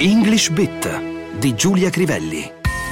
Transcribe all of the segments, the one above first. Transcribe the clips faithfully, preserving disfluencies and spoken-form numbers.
English Bit di Giulia Crivelli.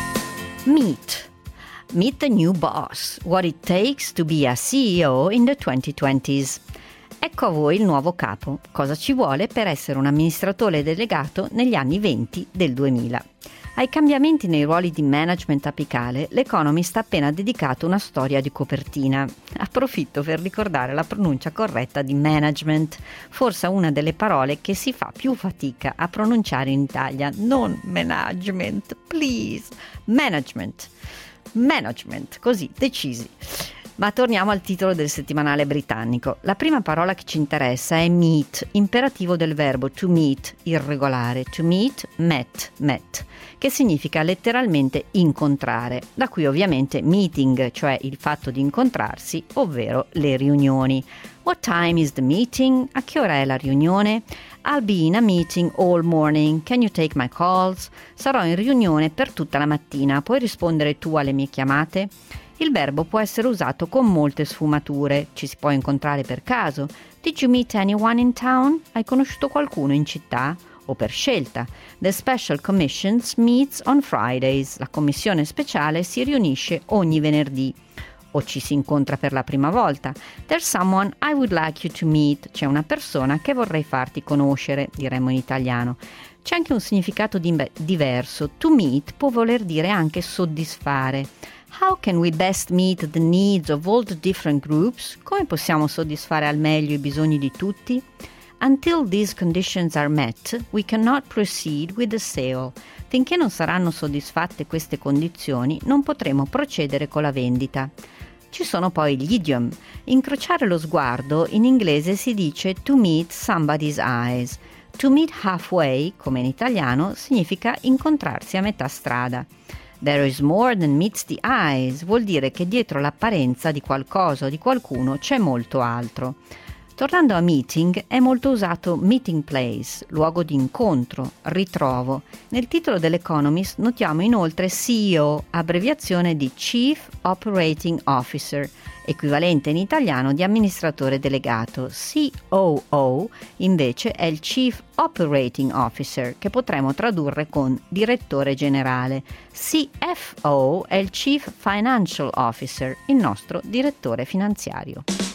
Meet. Meet the new boss. What it takes to be a C E O in the twenty twenties. Ecco a voi il nuovo capo. Cosa ci vuole per essere un amministratore delegato negli anni venti del duemila? Ai cambiamenti nei ruoli di management apicale, l'Economist ha appena dedicato una storia di copertina. Approfitto per ricordare la pronuncia corretta di management, forse una delle parole che si fa più fatica a pronunciare in Italia. Non management, please. Management. Management, così, decisi. Ma torniamo al titolo del settimanale britannico. La prima parola che ci interessa è meet, imperativo del verbo to meet, irregolare. To meet, met, met, che significa letteralmente incontrare, da qui ovviamente meeting, cioè il fatto di incontrarsi, ovvero le riunioni. What time is the meeting? A che ora è la riunione? I'll be in a meeting all morning. Can you take my calls? Sarò in riunione per tutta la mattina. Puoi rispondere tu alle mie chiamate? Il verbo può essere usato con molte sfumature. Ci si può incontrare per caso. Did you meet anyone in town? Hai conosciuto qualcuno in città? O per scelta. The Special Commissions meets on Fridays. La commissione speciale si riunisce ogni venerdì. O ci si incontra per la prima volta. There's someone I would like you to meet. C'è una persona che vorrei farti conoscere, diremmo in italiano. C'è anche un significato di- diverso. To meet può voler dire anche soddisfare. How can we best meet the needs of all the different groups? Come possiamo soddisfare al meglio i bisogni di tutti? Until these conditions are met, we cannot proceed with the sale. Finché non saranno soddisfatte queste condizioni, non potremo procedere con la vendita. Ci sono poi gli idiom. Incrociare lo sguardo in inglese si dice to meet somebody's eyes. To meet halfway, come in italiano, significa incontrarsi a metà strada. There is more than meets the eyes vuol dire che dietro l'apparenza di qualcosa o di qualcuno c'è molto altro. Tornando a meeting, è molto usato meeting place, luogo di incontro, ritrovo. Nel titolo dell'Economist notiamo inoltre C E O, abbreviazione di Chief Operating Officer, equivalente in italiano di amministratore delegato. C O O invece è il Chief Operating Officer, che potremmo tradurre con direttore generale. C F O è il Chief Financial Officer, il nostro direttore finanziario.